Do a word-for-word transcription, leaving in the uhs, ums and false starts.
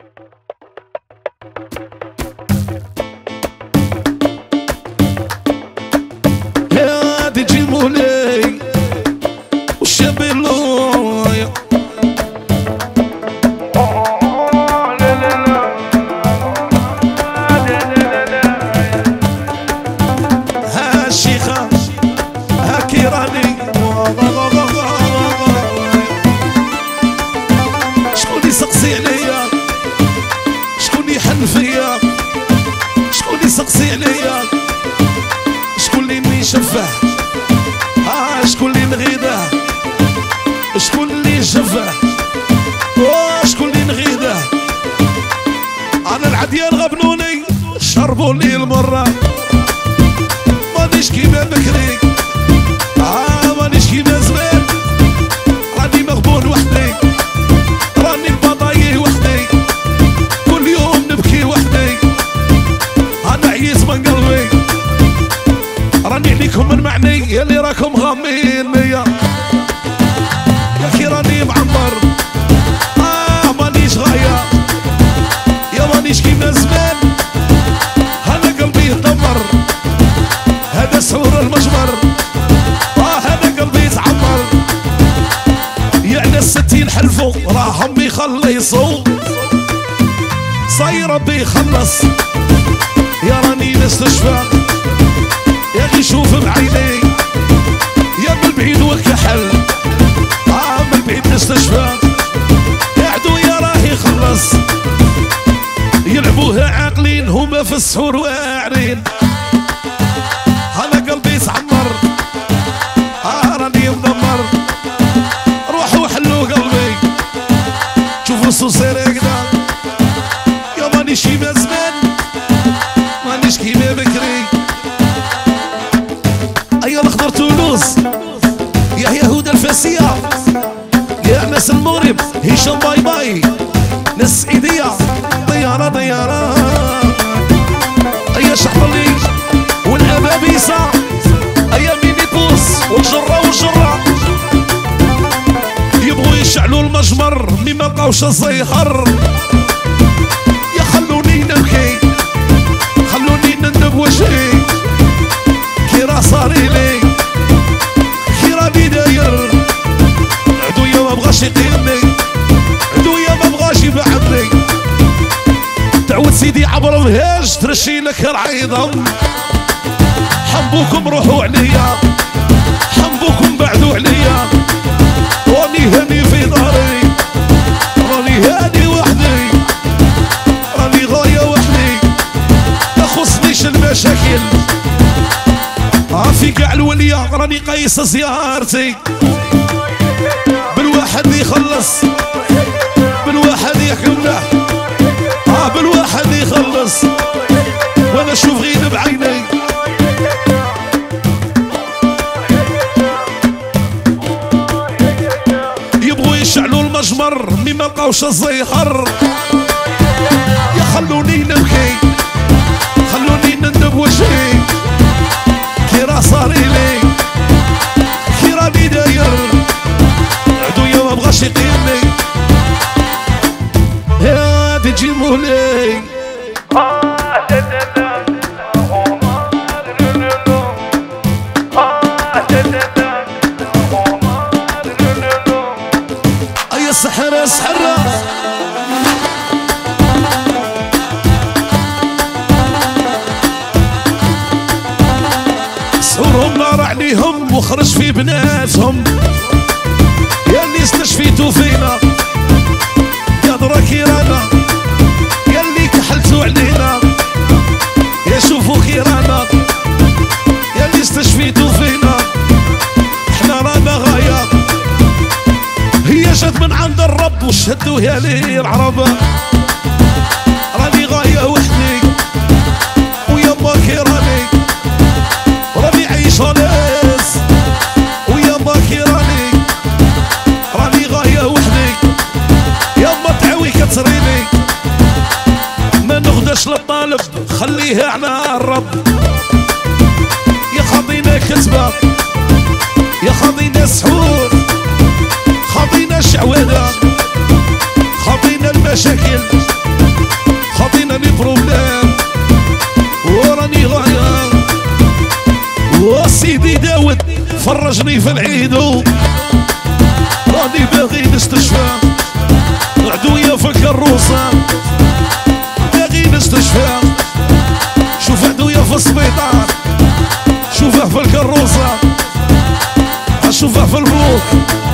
يا تجي مولاي والشاب اللويا ها الشيخة ها كيراني شكون يسقسي عليا شكون يحن فيا شكون يسقسي عليا شكون اللي يشفه ها شكون اللي نغيده شكون اللي يشفه شكون اللي نغيده انا العديان غبنوني شربوا لي المره مانيش كيما بكري اه مانيش كيما زمان راني مغبون وحدي راني البضايع وحدي كل يوم نبكي وحدي انا عييت من قلبي راني عليكم من معني يا اللي راكم غامين ليا يا كي راني معمر اه مانيش غاية يا مانيش كيما زمان انا قلبي يدمر هذا سعور المجمر اه هذا قلبي يتعمر يعني الستين حلفوا راهم يخلصوا صاير ربي يخلص يا راني نستشفى يا اخي شوف بعيني يا من بعيد والكحل اه من بعيد نستشفى يا عدو يا راه يخلص يلعبوها عاقلين هما في السحور واعرين انا قلبي يتعمر اه راني مدمر روحوا حلوا قلبي شوفوا الصوصير هكذا يا مانيش كيما زمان مانيش كيما بكري ايا الاخضر تولوز يا يهودا الفاسيه يا ناس المغرب هشام باي باي ناس السعيديه طياره طياره ايا شحطلي والابابيسه ايا ميني بوس والجره والجره يبغوا يشعلوا المجمر مي ما بقاوش الزيهر يا خلوني نبكي خلوني نندب وجهي كي راه صاري لي كي راني داير عدويا ما بغاش يقيمني عدويا ما بغاش يبعدني تعود سيدي عبر الهاج ترشي لك العيضة حبوكم روحوا عليا حبوكم بعدوا عليا راني هاني في داري راني هاني وحدي راني غاية وحدي ما خصنيش المشاكل في كاع الولية راني قايس زيارتي بالواحد يخلص بالواحد يحكمنا اه بالواحد يخلص وانا اشوف غير بعيني يبغوا يشعلوا المجمر مي ما لقاوش الزيهر يا خلوني نبكي خلوني نندب وجهي كي راه صاري لي كي راني داير عدويا ما بغاش يقيمني يا تجي مولاي ايا السحرة السحرة سحورهم نار عليهم وخرج في بناتهم يا اللي استشفيتوا فينا يا درا كيرانا يا اللي كحلتوا علينا يا شوفوا كيرانا يا اللي استشفيتوا فينا احنا رانا غاية هي جات من عند الرب وشهدوا يا لي العرب راني غاية وحدي ويما كيراني راني عايش ناس ويما كيراني راني غاية وحدي يما تعوي كتريني ما نغداش للطالب خليها على الرب يا خاضينا كتبة يا خاضينا سحور خاضينا شعوذة خاضينا المشاكل انا لي بروبلام وراني غاية وسيدي داود فرجني في العيدو راني باغي نستشفى عدوية في الكروسة باغي نستشفى شوف عدوية في السبيطار شوفه في الكروسة شوفه في البلوك